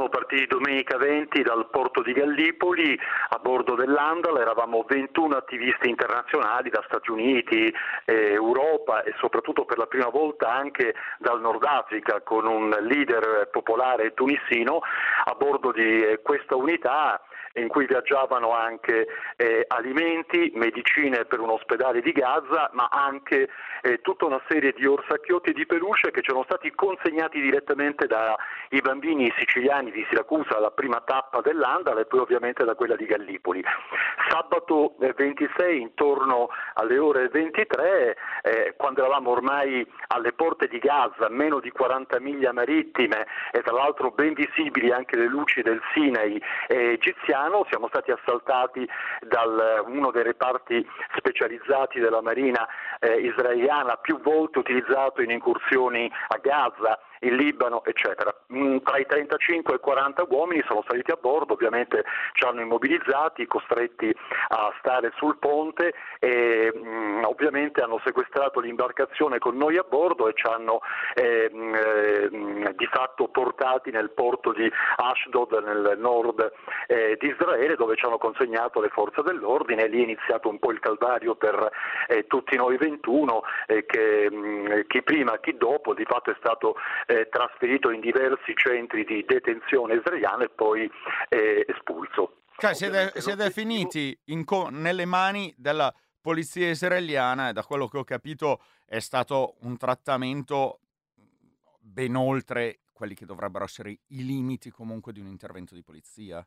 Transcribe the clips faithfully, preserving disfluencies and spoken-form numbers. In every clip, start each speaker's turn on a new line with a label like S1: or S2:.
S1: partiti domenica venti dal porto di Gallipoli a bordo dell'Andal, eravamo ventuno attivisti internazionali da Stati Uniti, eh, Europa e soprattutto per la prima volta anche dal Nord Africa, con un leader popolare tunisino a bordo di eh, questa unità in cui viaggiavano anche eh, alimenti, medicine per un ospedale di Gaza, ma anche eh, tutta una serie di orsacchiotti di peluche che ci sono stati consegnati direttamente dai bambini siciliani di Siracusa, la prima tappa dell'Andal, e poi ovviamente da quella di Gallipoli. Sabato eh, ventisei intorno alle ore ventitré, eh, quando eravamo ormai alle porte di Gaza, meno di quaranta miglia marittime e tra l'altro ben visibili anche le luci del Sinai eh, egiziano, siamo stati assaltati da uno dei reparti specializzati della Marina eh, israeliana, più volte utilizzato in incursioni a Gaza, in Libano, eccetera. Mm, tra i trentacinque e i quaranta uomini sono saliti a bordo, ovviamente ci hanno immobilizzati, costretti a stare sul ponte e mm, ovviamente hanno sequestrato l'imbarcazione con noi a bordo e ci hanno eh, eh, di fatto portati nel porto di Ashdod, nel nord eh, di Israele, dove ci hanno consegnato le forze dell'ordine, e lì è iniziato un po' il calvario per eh, tutti noi ventuno, eh, che mh, chi prima chi dopo di fatto è stato eh, trasferito in diversi centri di detenzione israeliana e poi eh, espulso.
S2: Cioè siete, siete finiti in co- nelle mani della polizia israeliana e da quello che ho capito è stato un trattamento ben oltre quelli che dovrebbero essere i limiti comunque di un intervento di polizia.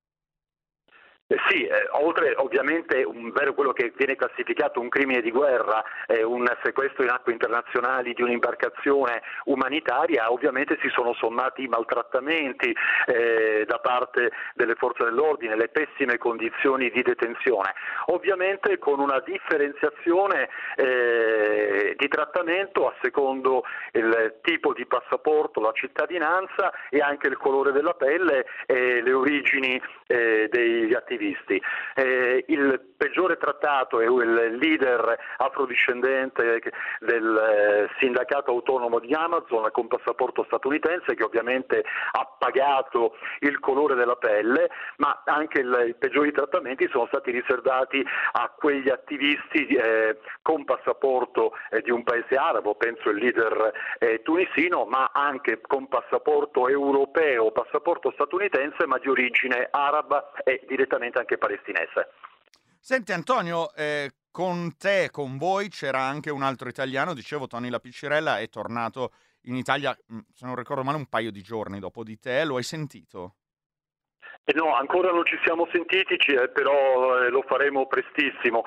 S1: Eh sì, eh, oltre ovviamente un vero quello che viene classificato un crimine di guerra, eh, un sequestro in acque internazionali di un'imbarcazione umanitaria, ovviamente si sono sommati i maltrattamenti eh, da parte delle forze dell'ordine, le pessime condizioni di detenzione, ovviamente con una differenziazione eh, di trattamento a secondo il tipo di passaporto, la cittadinanza e anche il colore della pelle e le origini eh, degli attivisti. Eh, il peggiore trattato è il leader afrodiscendente del eh, sindacato autonomo di Amazon con passaporto statunitense, che ovviamente ha pagato il colore della pelle, ma anche il, i peggiori trattamenti sono stati riservati a quegli attivisti eh, con passaporto eh, di un paese arabo, penso il leader eh, tunisino, ma anche con passaporto europeo, passaporto statunitense, ma di origine araba e direttamente anche palestinese.
S2: Senti Antonio, eh, con te, con voi c'era anche un altro italiano, dicevo Tony La Piccirella, è tornato in Italia, se non ricordo male, un paio di giorni dopo di te, lo hai sentito?
S1: Eh no, ancora non ci siamo sentiti, eh, però eh, lo faremo prestissimo.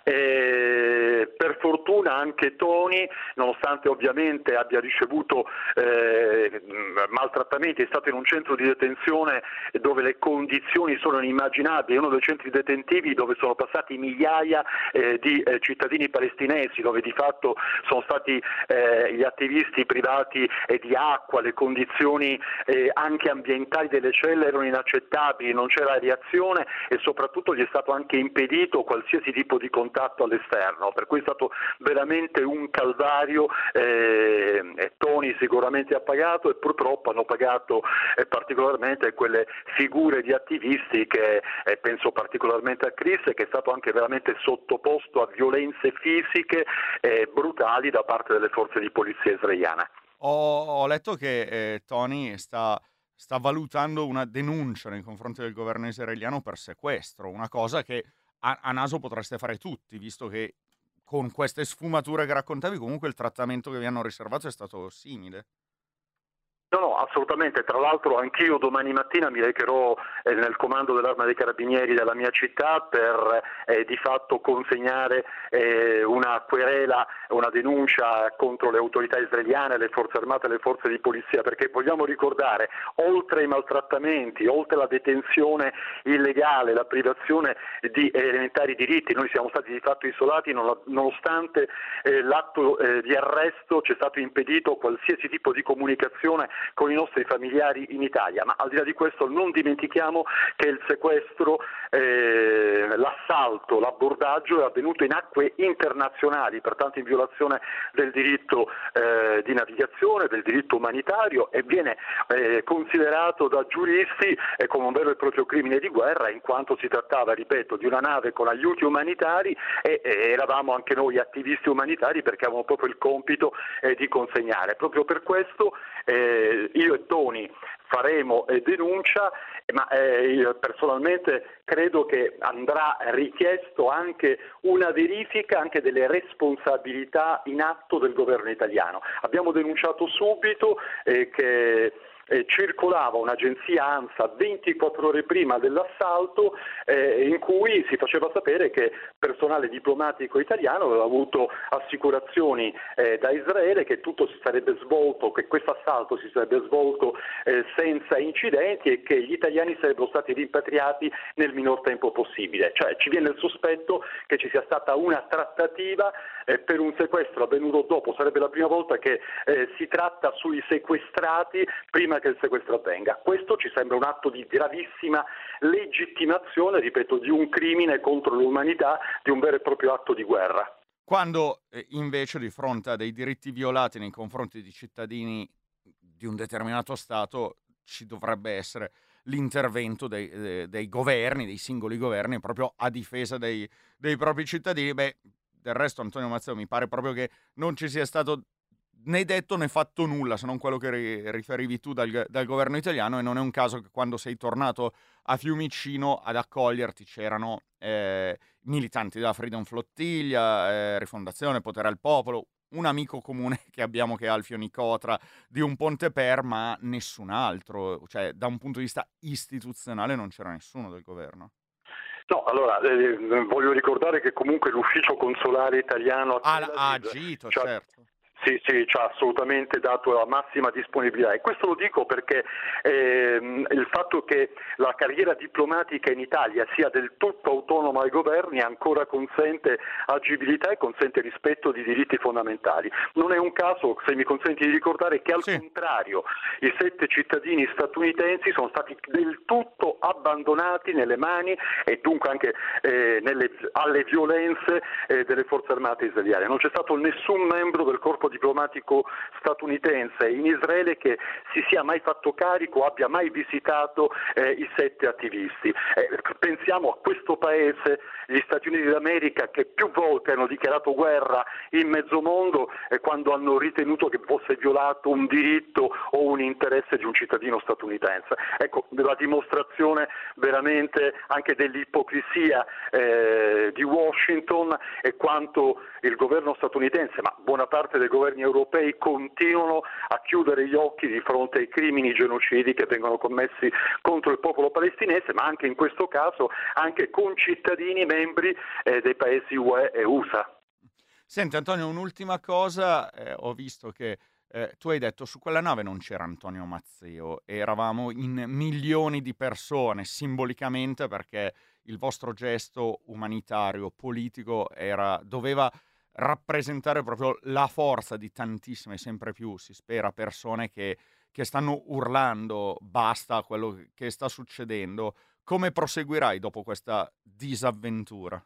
S1: Eh, per fortuna anche Tony, nonostante ovviamente abbia ricevuto eh, maltrattamenti, è stato in un centro di detenzione dove le condizioni sono inimmaginabili, uno dei centri detentivi dove sono passati migliaia eh, di eh, cittadini palestinesi, dove di fatto sono stati eh, gli attivisti privati eh, di acqua, le condizioni eh, anche ambientali delle celle erano inaccettabili, non c'era reazione e soprattutto gli è stato anche impedito qualsiasi tipo di contatto all'esterno, per cui è stato veramente un calvario. eh, e Tony sicuramente ha pagato e purtroppo hanno pagato eh, particolarmente quelle figure di attivisti che eh, penso particolarmente a Chris, che è stato anche veramente sottoposto a violenze fisiche eh, brutali da parte delle forze di polizia israeliane.
S2: Ho, ho letto che eh, Tony sta sta valutando una denuncia nei confronti del governo israeliano per sequestro, una cosa che a, a naso potreste fare tutti, visto che con queste sfumature che raccontavi comunque il trattamento che vi hanno riservato è stato simile.
S1: No, no, assolutamente. Tra l'altro anch'io domani mattina mi recherò eh, nel comando dell'Arma dei Carabinieri della mia città per eh, di fatto consegnare eh, una querela, una denuncia contro le autorità israeliane, le forze armate e le forze di polizia, perché vogliamo ricordare, oltre ai maltrattamenti, oltre la detenzione illegale, la privazione di elementari diritti, noi siamo stati di fatto isolati nonostante eh, l'atto eh, di arresto ci è stato impedito qualsiasi tipo di comunicazione con i nostri familiari in Italia. Ma al di là di questo non dimentichiamo che il sequestro, eh, l'assalto, l'abbordaggio è avvenuto in acque internazionali, pertanto in violazione del diritto eh, di navigazione, del diritto umanitario, e viene eh, considerato da giuristi eh, come un vero e proprio crimine di guerra, in quanto si trattava, ripeto, di una nave con aiuti umanitari e, e eravamo anche noi attivisti umanitari perché avevamo proprio il compito eh, di consegnare. Proprio per questo eh, io e Toni faremo eh, denuncia, ma eh, io personalmente credo che andrà richiesto anche una verifica anche delle responsabilità in atto del governo italiano. Abbiamo denunciato subito eh, che Eh, circolava un'agenzia ANSA ventiquattro ore prima dell'assalto eh, in cui si faceva sapere che personale diplomatico italiano aveva avuto assicurazioni eh, da Israele che tutto si sarebbe svolto, che questo assalto si sarebbe svolto eh, senza incidenti e che gli italiani sarebbero stati rimpatriati nel minor tempo possibile. Cioè ci viene il sospetto che ci sia stata una trattativa eh, per un sequestro avvenuto dopo. Sarebbe la prima volta che eh, si tratta sui sequestrati prima che il sequestro avvenga. Questo ci sembra un atto di gravissima legittimazione, ripeto, di un crimine contro l'umanità, di un vero e proprio atto di guerra.
S2: Quando eh, invece di fronte a dei diritti violati nei confronti di cittadini di un determinato Stato ci dovrebbe essere l'intervento dei, eh, dei governi, dei singoli governi, proprio a difesa dei, dei propri cittadini. Beh, del resto, Antonio Mazzeo, mi pare proprio che non ci sia stato né detto né fatto nulla, se non quello che ri- riferivi tu dal, dal governo italiano, e non è un caso che quando sei tornato a Fiumicino ad accoglierti c'erano eh, militanti della Freedom Flottiglia, eh, Rifondazione, Potere al Popolo, un amico comune che abbiamo che è Alfio Nicotra di Un Ponte Per, ma nessun altro, cioè da un punto di vista istituzionale non c'era nessuno del governo.
S1: No, allora eh, voglio ricordare che comunque l'ufficio consolare italiano a Tel Aviv
S2: ha agito,
S1: cioè,
S2: certo.
S1: Sì, sì, ci ha assolutamente dato la massima disponibilità, e questo lo dico perché ehm, il fatto che la carriera diplomatica in Italia sia del tutto autonoma ai governi ancora consente agibilità e consente rispetto di diritti fondamentali. Non è un caso, se mi consenti di ricordare, che al
S2: Sì.
S1: contrario i sette cittadini statunitensi sono stati del tutto abbandonati nelle mani e dunque anche eh, nelle, alle violenze eh, delle forze armate israeliane. Non c'è stato nessun membro del corpo diplomatico statunitense in Israele che si sia mai fatto carico, abbia mai visitato eh, i sette attivisti. Eh, pensiamo a questo paese, gli Stati Uniti d'America, che più volte hanno dichiarato guerra in mezzo mondo eh, quando hanno ritenuto che fosse violato un diritto o un interesse di un cittadino statunitense. Ecco, la dimostrazione veramente anche dell'ipocrisia eh, di Washington e quanto il governo statunitense, ma buona parte dei governi europei, continuano a chiudere gli occhi di fronte ai crimini genocidi che vengono commessi contro il popolo palestinese, ma anche in questo caso anche con cittadini membri eh, dei paesi U E e U S A.
S2: Senti Antonio, un'ultima cosa, eh, ho visto che eh, tu hai detto su quella nave non c'era Antonio Mazzeo, eravamo in milioni di persone, simbolicamente, perché il vostro gesto umanitario, politico, era, doveva rappresentare proprio la forza di tantissime, sempre più, si spera, persone che, che stanno urlando basta a quello che sta succedendo. Come proseguirai dopo questa disavventura?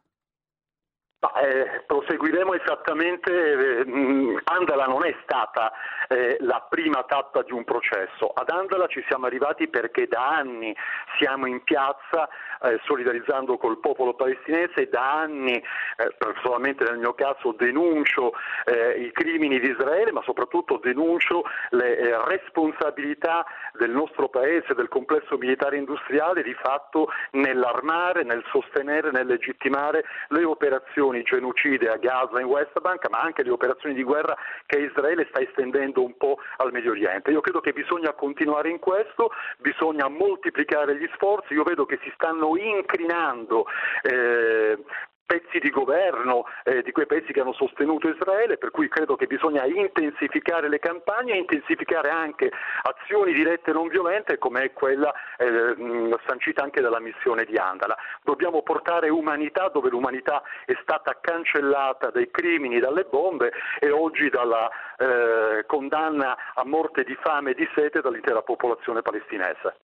S1: Ma, eh, proseguiremo esattamente, eh, mh, Andala non è stata eh, la prima tappa di un processo. Ad Andala ci siamo arrivati perché da anni siamo in piazza eh, solidarizzando col popolo palestinese, e da anni, eh, personalmente nel mio caso, denuncio eh, i crimini di Israele, ma soprattutto denuncio le eh, responsabilità del nostro paese, del complesso militare industriale, di fatto nell'armare, nel sostenere, nel legittimare le operazioni genocide a Gaza e in West Bank, ma anche le operazioni di guerra che Israele sta estendendo un po' al Medio Oriente. Io credo che bisogna continuare in questo, bisogna moltiplicare gli sforzi. Io vedo che si stanno incrinando eh, pezzi di governo, eh, di quei pezzi che hanno sostenuto Israele, per cui credo che bisogna intensificare le campagne e intensificare anche azioni dirette non violente come è quella eh, mh, sancita anche dalla missione di Andala. Dobbiamo portare umanità dove l'umanità è stata cancellata dai crimini, dalle bombe e oggi dalla eh, condanna a morte di fame e di sete dall'intera popolazione palestinese.